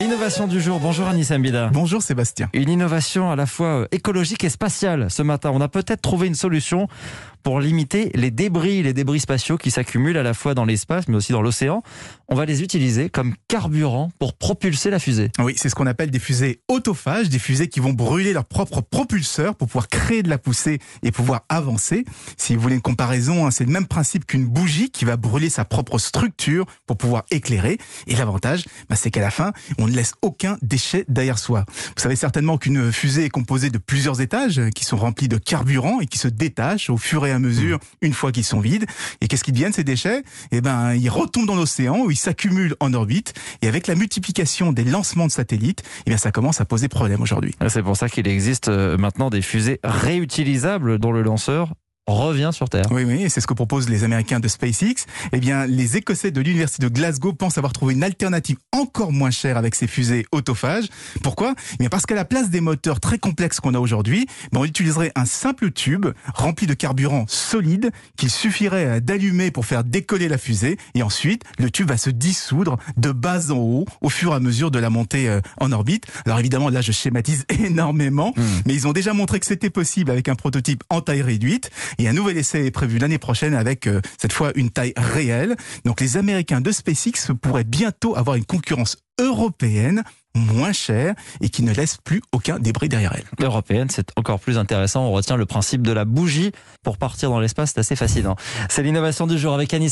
L'innovation du jour. Bonjour Anis Mbida. Bonjour Sébastien. Une innovation à la fois écologique et spatiale. Ce matin, on a peut-être trouvé une solution pour limiter les débris spatiaux qui s'accumulent à la fois dans l'espace mais aussi dans l'océan. On va les utiliser comme carburant pour propulser la fusée. Oui, c'est ce qu'on appelle des fusées autophages, des fusées qui vont brûler leur propre propulseur pour pouvoir créer de la poussée et pouvoir avancer. Si vous voulez une comparaison, c'est le même principe qu'une bougie qui va brûler sa propre structure pour pouvoir éclairer. Et l'avantage, c'est qu'à la fin, on ne laisse aucun déchet derrière soi. Vous savez certainement qu'une fusée est composée de plusieurs étages qui sont remplis de carburant et qui se détachent au fur et à mesure une fois qu'ils sont vides. Et qu'est-ce qu'ils deviennent ces déchets ? Ils retombent dans l'océan où ils s'accumulent en orbite. Et avec la multiplication des lancements de satellites, ça commence à poser problème aujourd'hui. C'est pour ça qu'il existe maintenant des fusées réutilisables dont le lanceur revient sur Terre. Oui, et c'est ce que proposent les Américains de SpaceX. Les Écossais de l'Université de Glasgow pensent avoir trouvé une alternative encore moins chère avec ces fusées autophages. Pourquoi ? Parce qu'à la place des moteurs très complexes qu'on a aujourd'hui, on utiliserait un simple tube rempli de carburant solide qu'il suffirait d'allumer pour faire décoller la fusée. Et ensuite, le tube va se dissoudre de bas en haut au fur et à mesure de la montée en orbite. Alors évidemment, là, je schématise énormément, mais ils ont déjà montré que c'était possible avec un prototype en taille réduite. Et un nouvel essai est prévu l'année prochaine avec cette fois une taille réelle. Donc les Américains de SpaceX pourraient bientôt avoir une concurrence européenne moins chère et qui ne laisse plus aucun débris derrière elle. Européenne, c'est encore plus intéressant. On retient le principe de la bougie pour partir dans l'espace, c'est assez fascinant. C'est l'innovation du jour avec Anis.